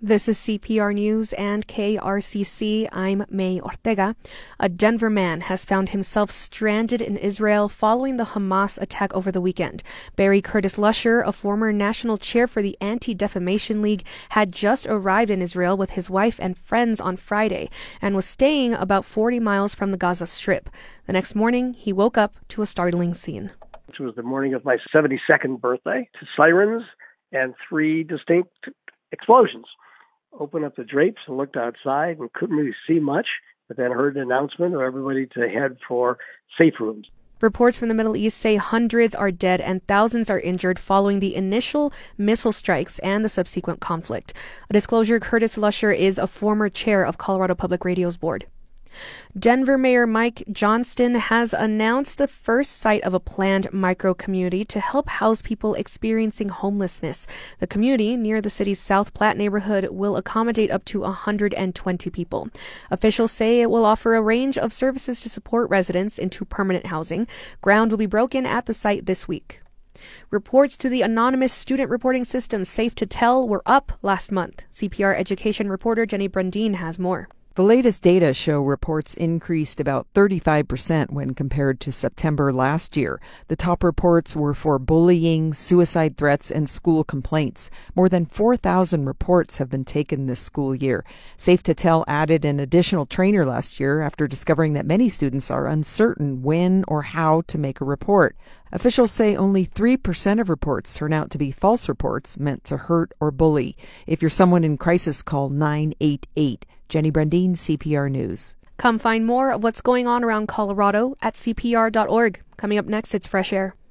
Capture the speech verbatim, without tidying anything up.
This is C P R News and K R C C. I'm May Ortega. A Denver man has found himself stranded in Israel following the Hamas attack over the weekend. Barry Curtis Lusher, a former national chair for the Anti-Defamation League, had just arrived in Israel with his wife and friends on Friday and was staying about forty miles from the Gaza Strip. The next morning, he woke up to a startling scene. Which was the morning of my seventy-second birthday, to sirens and three distinct explosions. Opened up the drapes and looked outside and couldn't really see much, but then heard an announcement of everybody to head for safe rooms. Reports from the Middle East say hundreds are dead and thousands are injured following the initial missile strikes and the subsequent conflict. A disclosure: Curtis Lusher is a former chair of Colorado Public Radio's board. Denver Mayor Mike Johnston has announced the first site of a planned micro-community to help house people experiencing homelessness. The community, near the city's South Platte neighborhood, will accommodate up to one hundred twenty people. Officials say it will offer a range of services to support residents into permanent housing. Ground will be broken at the site this week. Reports to the anonymous student reporting system Safe to Tell were up last month. C P R education reporter Jenny Brundin has more. The latest data show reports increased about thirty-five percent when compared to September last year. The top reports were for bullying, suicide threats, and school complaints. More than four thousand reports have been taken this school year. Safe to Tell added an additional trainer last year after discovering that many students are uncertain when or how to make a report. Officials say only three percent of reports turn out to be false reports meant to hurt or bully. If you're someone in crisis, call nine eight eight. Jenny Brundin, C P R News. Come find more of what's going on around Colorado at C P R dot org. Coming up next, it's Fresh Air.